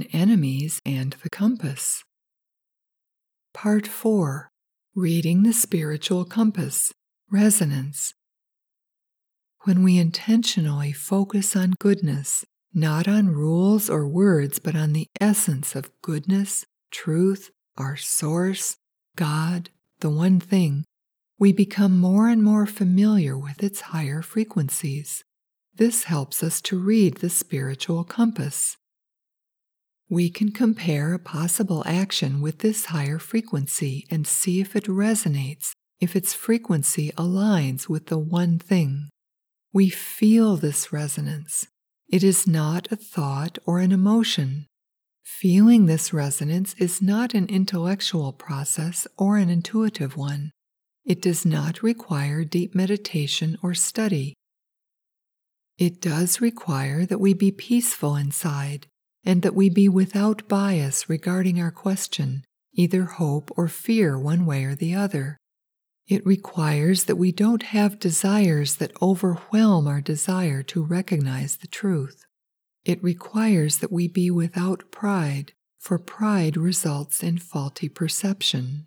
on enemies and the compass. Part 4. Reading the Spiritual Compass. Resonance. When we intentionally focus on goodness, not on rules or words, but on the essence of goodness, truth, our source, God, the one thing, we become more and more familiar with its higher frequencies. This helps us to read the spiritual compass. We can compare a possible action with this higher frequency and see if it resonates, if its frequency aligns with the one thing. We feel this resonance. It is not a thought or an emotion. Feeling this resonance is not an intellectual process or an intuitive one. It does not require deep meditation or study. It does require that we be peaceful inside and that we be without bias regarding our question, either hope or fear one way or the other. It requires that we don't have desires that overwhelm our desire to recognize the truth. It requires that we be without pride, for pride results in faulty perception.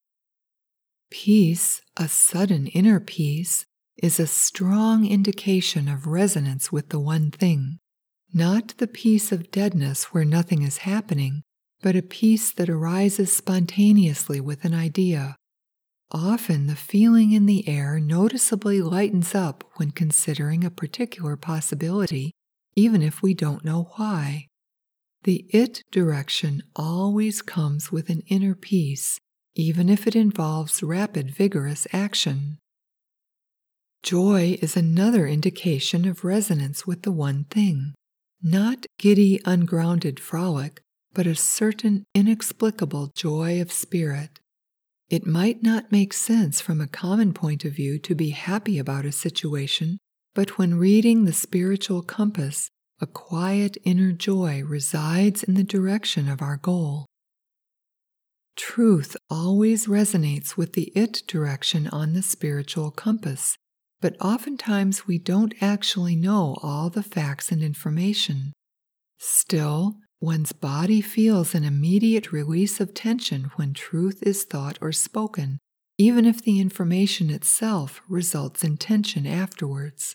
Peace, a sudden inner peace, is a strong indication of resonance with the one thing, not the peace of deadness where nothing is happening, but a peace that arises spontaneously with an idea. Often the feeling in the air noticeably lightens up when considering a particular possibility, even if we don't know why. The it direction always comes with an inner peace, even if it involves rapid, vigorous action. Joy is another indication of resonance with the one thing, not giddy, ungrounded frolic, but a certain inexplicable joy of spirit. It might not make sense from a common point of view to be happy about a situation, but when reading the spiritual compass, a quiet inner joy resides in the direction of our goal. Truth always resonates with the it direction on the spiritual compass, but oftentimes we don't actually know all the facts and information. Still, one's body feels an immediate release of tension when truth is thought or spoken, even if the information itself results in tension afterwards.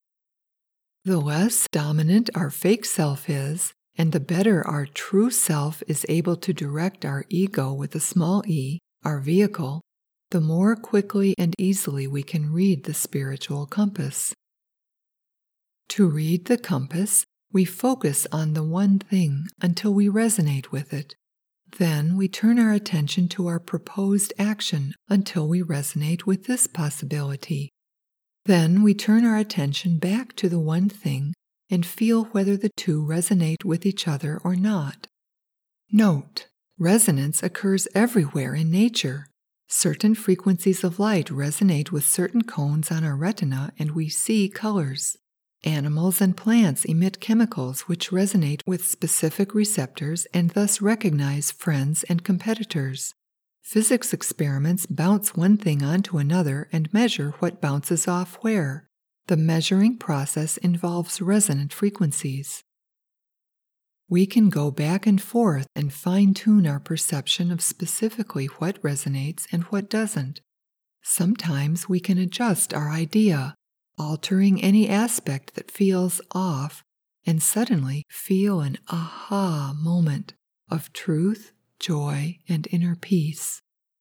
The less dominant our fake self is, and the better our true self is able to direct our ego with a small e, our vehicle, the more quickly and easily we can read the spiritual compass. To read the compass, we focus on the one thing until we resonate with it. Then we turn our attention to our proposed action until we resonate with this possibility. Then we turn our attention back to the one thing and feel whether the two resonate with each other or not. Note, resonance occurs everywhere in nature. Certain frequencies of light resonate with certain cones on our retina and we see colors. Animals and plants emit chemicals which resonate with specific receptors and thus recognize friends and competitors. Physics experiments bounce one thing onto another and measure what bounces off where. The measuring process involves resonant frequencies. We can go back and forth and fine-tune our perception of specifically what resonates and what doesn't. Sometimes we can adjust our idea, altering any aspect that feels off, and suddenly feel an aha moment of truth, joy, and inner peace.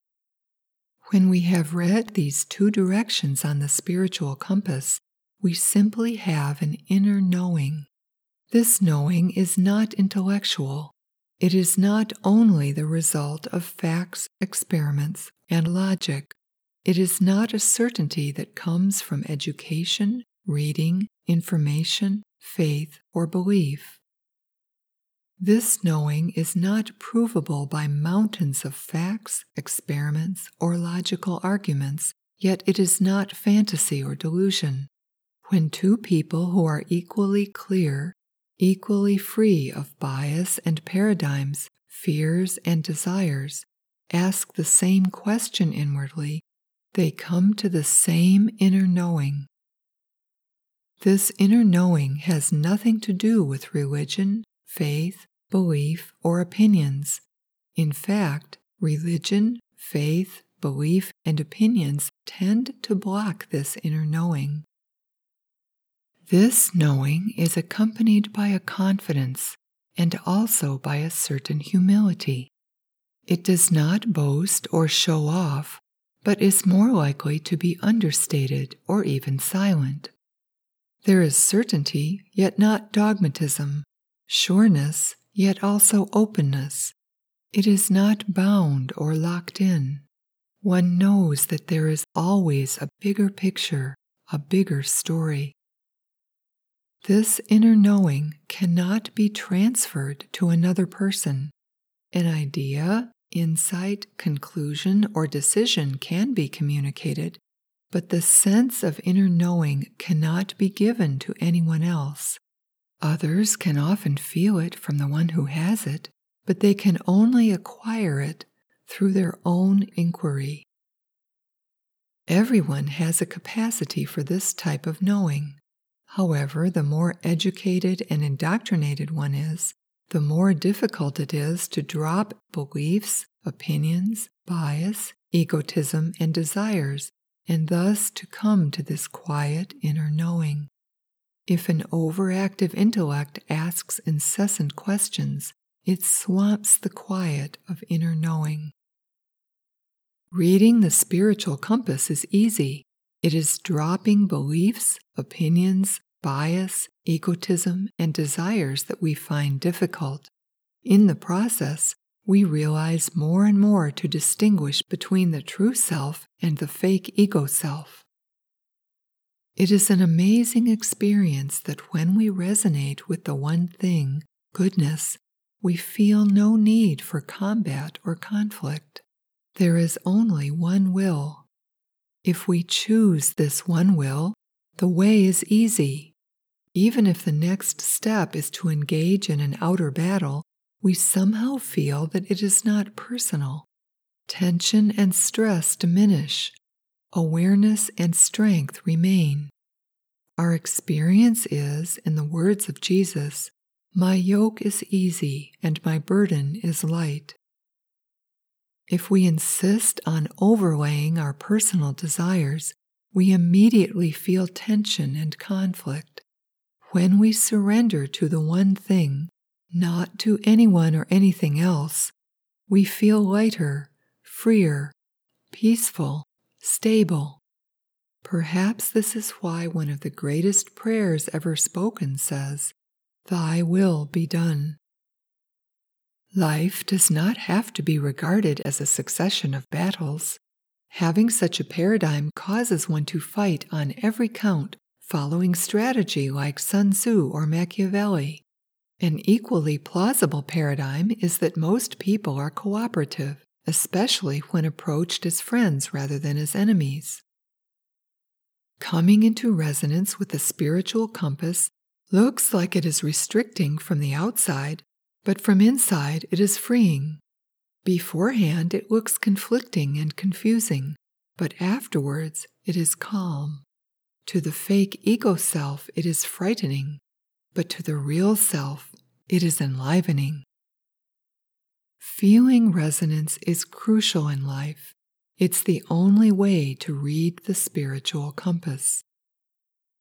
When we have read these two directions on the spiritual compass, we simply have an inner knowing. This knowing is not intellectual. It is not only the result of facts, experiments, and logic. It is not a certainty that comes from education, reading, information, faith, or belief. This knowing is not provable by mountains of facts, experiments, or logical arguments, yet it is not fantasy or delusion. When two people who are equally clear, equally free of bias and paradigms, fears and desires, ask the same question inwardly, they come to the same inner knowing. This inner knowing has nothing to do with religion, faith, belief, or opinions. In fact, religion, faith, belief, and opinions tend to block this inner knowing. This knowing is accompanied by a confidence and also by a certain humility. It does not boast or show off, but is more likely to be understated or even silent. There is certainty, yet not dogmatism, sureness, yet also openness. It is not bound or locked in. One knows that there is always a bigger picture, a bigger story. This inner knowing cannot be transferred to another person. An idea, insight, conclusion, or decision can be communicated, but the sense of inner knowing cannot be given to anyone else. Others can often feel it from the one who has it, but they can only acquire it through their own inquiry. Everyone has a capacity for this type of knowing. However, the more educated and indoctrinated one is, the more difficult it is to drop beliefs, opinions, bias, egotism, and desires, and thus to come to this quiet inner knowing. If an overactive intellect asks incessant questions, it swamps the quiet of inner knowing. Reading the spiritual compass is easy. It is dropping beliefs, opinions, bias, egotism, and desires that we find difficult. In the process, we realize more and more to distinguish between the true self and the fake ego self. It is an amazing experience that when we resonate with the one thing, goodness, we feel no need for combat or conflict. There is only one will. If we choose this one will, the way is easy. Even if the next step is to engage in an outer battle, we somehow feel that it is not personal. Tension and stress diminish. Awareness and strength remain. Our experience is, in the words of Jesus, "My yoke is easy and my burden is light." If we insist on overlaying our personal desires, we immediately feel tension and conflict. When we surrender to the one thing, not to anyone or anything else, we feel lighter, freer, peaceful, stable. Perhaps this is why one of the greatest prayers ever spoken says, "Thy will be done." Life does not have to be regarded as a succession of battles. Having such a paradigm causes one to fight on every count, following strategy like Sun Tzu or Machiavelli. An equally plausible paradigm is that most people are cooperative, especially when approached as friends rather than as enemies. Coming into resonance with the spiritual compass looks like it is restricting from the outside, but from inside it is freeing. Beforehand it looks conflicting and confusing, but afterwards it is calm. To the fake ego self it is frightening, but to the real self it is enlivening. Feeling resonance is crucial in life. It's the only way to read the spiritual compass.